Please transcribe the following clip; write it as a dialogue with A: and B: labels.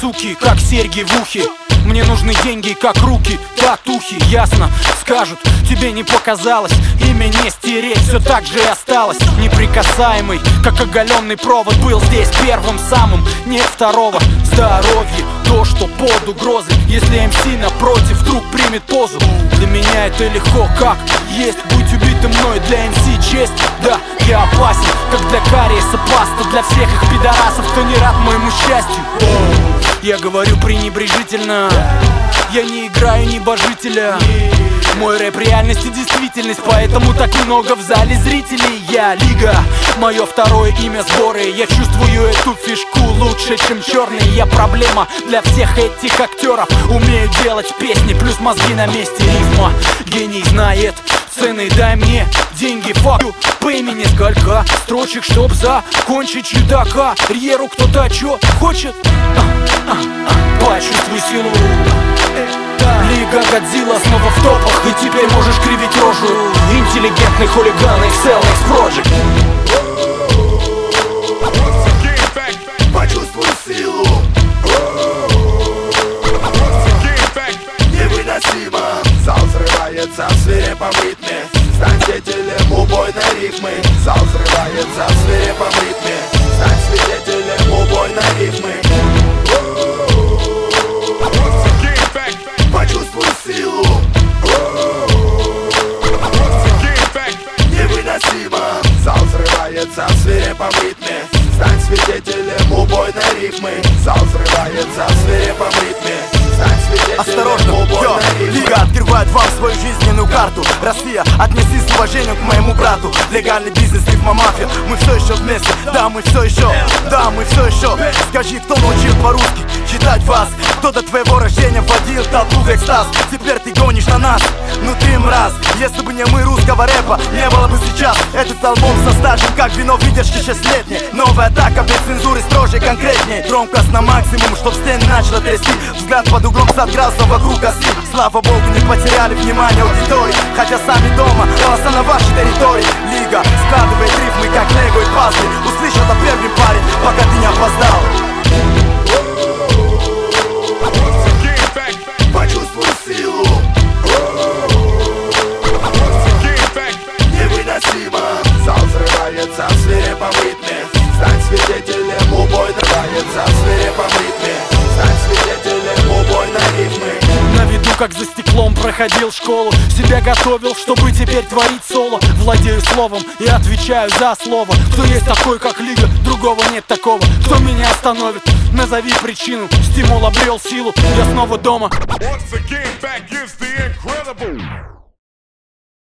A: суки, как серьги в ухе. Мне нужны деньги, как руки, татухи. Ясно, скажут, тебе не показалось. Имя не стереть, все так же и осталось. Неприкасаемый, как оголенный провод. Был здесь первым самым, нет второго. Здоровье, то, что под угрозой. Если МС напротив вдруг примет позу. Для меня это легко, как есть. Будь убитым мной, для МС честь. Да, я опасен, как для кариеса паста. Для всех их пидорасов, кто не рад моему счастью. Я говорю пренебрежительно, я не играю небожителя. Мой рэп реальность и действительность, поэтому так много в зале зрителей. Я Лига, мое второе имя сборы. Я чувствую эту фишку лучше, чем черный. Я проблема для всех этих актеров. Умею делать песни, плюс мозги на месте. Рифма, гений знает цены, дай мне деньги, fuck you. По имени сколько строчек, чтоб закончить чудака. Карьеру кто-то чё хочет? Почувствуй силу. Лига Годзилла снова в топах, и теперь можешь кривить рожу. Интеллигентный хулиган из Cellnex Project.
B: Почувствуй силу. Невыносимо. Зал взрывается в свирепом ритме. Стань свидетелем убойной рифмы. Зал взрывается в свирепом ритме. Стань свидетелем убойной рифмы. Почувствуй силу. Невыносимо. Зал взрывается в свирепом ритме. Стань свидетелем убойной рифмы. Зал взрывается в свирепом ритме.
C: Осторожно, йо, Лига открывает вам свою жизненную карту. Россия, отнесись с уважением к моему брату. Легальный бизнес, рифма, мафия. Мы все еще вместе, да, мы все еще. Да, мы все еще. Скажи, кто научил по-русски читать вас? Кто до твоего рождения вводил толпу в экстаз? Теперь ты гонишь на нас, ну ты мразь. Если бы не мы, русского рэпа не было бы сейчас. Этот альбом составлен как вино выдержки 6-летней. Новая атака без цензуры, строже, конкретнее. Громкость на максимум, чтоб стены начало трясти. Взгляд под углом 100 градусов вокруг оси. Слава богу, не потеряли внимание аудитории. Хотя сами дома, голоса на вашей территории. Лига складывает рифмы, как лего и пазлы. Услышал это первый парень, пока ты не опоздал.
B: Почувствуй силу. Невыносимо. Зал взрывается в свирепом ритме. Стань свидетелем убойной. Взрывается в свирепом ритме. Стань свидетелем убойной рифмы.
A: На виду, как за стеклом, проходил школу. Себя готовил, чтобы теперь творить соло. Владею словом и отвечаю за слово. Кто есть такой, как Лига, другого нет такого. Кто меня остановит? Назови причину. Стимул обрел силу, я снова дома.
D: Once again, back is the incredible.